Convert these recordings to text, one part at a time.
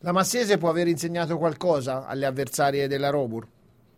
La Massese può aver insegnato qualcosa alle avversarie della Robur?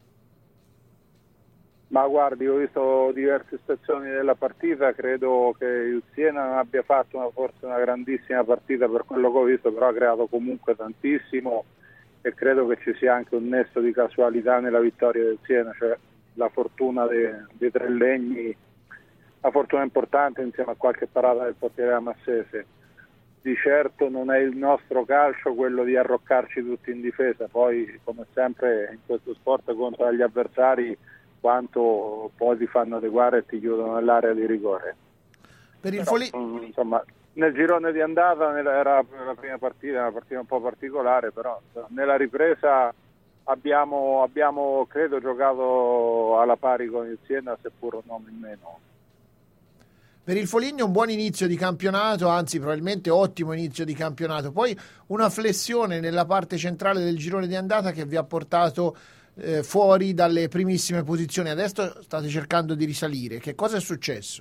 Ma guardi, ho visto diverse stazioni della partita, credo che il Siena non abbia fatto forse una grandissima partita per quello che ho visto, però ha creato comunque tantissimo e credo che ci sia anche un nesso di casualità nella vittoria del Siena, cioè la fortuna dei tre legni, la fortuna importante insieme a qualche parata del portiere Massese. Di certo non è il nostro calcio quello di arroccarci tutti in difesa, poi come sempre in questo sport contro gli avversari quanto poi ti fanno adeguare e ti chiudono nell'area di rigore. Insomma, nel girone di andata era la prima partita, una partita un po' particolare, però nella ripresa abbiamo credo giocato alla pari con il Siena, seppur un nome in meno. Per il Foligno un buon inizio di campionato, anzi probabilmente ottimo inizio di campionato, poi una flessione nella parte centrale del girone di andata che vi ha portato fuori dalle primissime posizioni. Adesso state cercando di risalire. Che cosa è successo?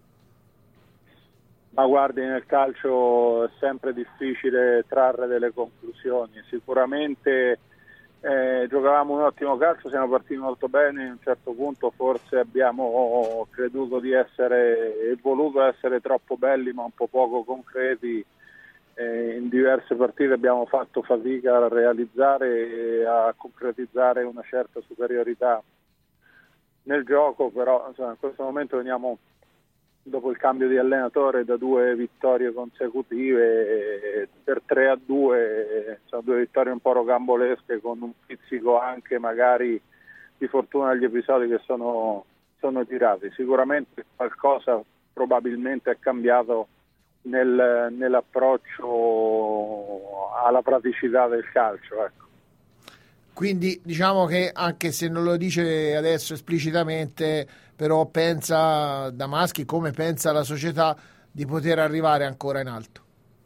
Ma guardi, nel calcio è sempre difficile trarre delle conclusioni. Sicuramente giocavamo un ottimo calcio, siamo partiti molto bene, a un certo punto forse abbiamo creduto di essere e voluto essere troppo belli ma un po' poco concreti. In diverse partite abbiamo fatto fatica a realizzare e a concretizzare una certa superiorità nel gioco, però insomma, in questo momento veniamo dopo il cambio di allenatore da 2 vittorie consecutive per 3-2, sono 2 vittorie un po' rocambolesche con un pizzico anche magari di fortuna agli episodi che sono tirati. Sicuramente qualcosa probabilmente è cambiato nell'approccio alla praticità del calcio, ecco. Quindi diciamo che anche se non lo dice adesso esplicitamente, però pensa Damaschi, come pensa la società, di poter arrivare ancora in alto.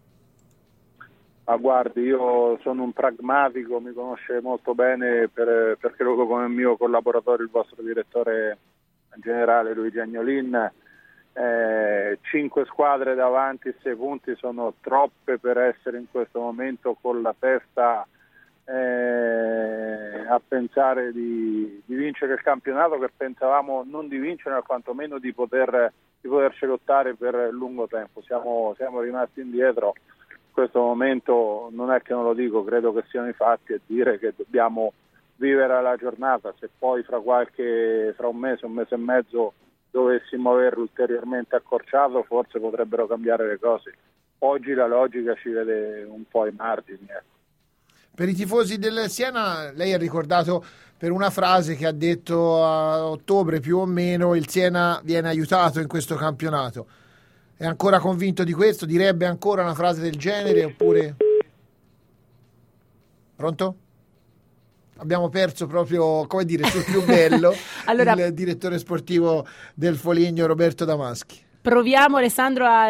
Ma guardi, io sono un pragmatico, mi conosce molto bene perché lo come mio collaboratore il vostro direttore generale Luigi Agnolin. 5 squadre davanti e 6 punti sono troppe per essere in questo momento con la testa a pensare di vincere il campionato, che pensavamo non di vincere ma quantomeno di poterci lottare per lungo tempo. Siamo rimasti indietro. In questo momento non è che non lo dico, credo che siano i fatti, e dire che dobbiamo vivere alla giornata. Se poi fra un mese e mezzo dovessimo averlo ulteriormente accorciato, forse potrebbero cambiare le cose. Oggi la logica ci vede un po' ai margini. Per i tifosi del Siena, lei ha ricordato per una frase che ha detto a ottobre più o meno: il Siena viene aiutato in questo campionato. È ancora convinto di questo? Direbbe ancora una frase del genere oppure... Pronto? Abbiamo perso proprio, come dire, sul più bello allora, il direttore sportivo del Foligno Roberto Damaschi. Proviamo, Alessandro, a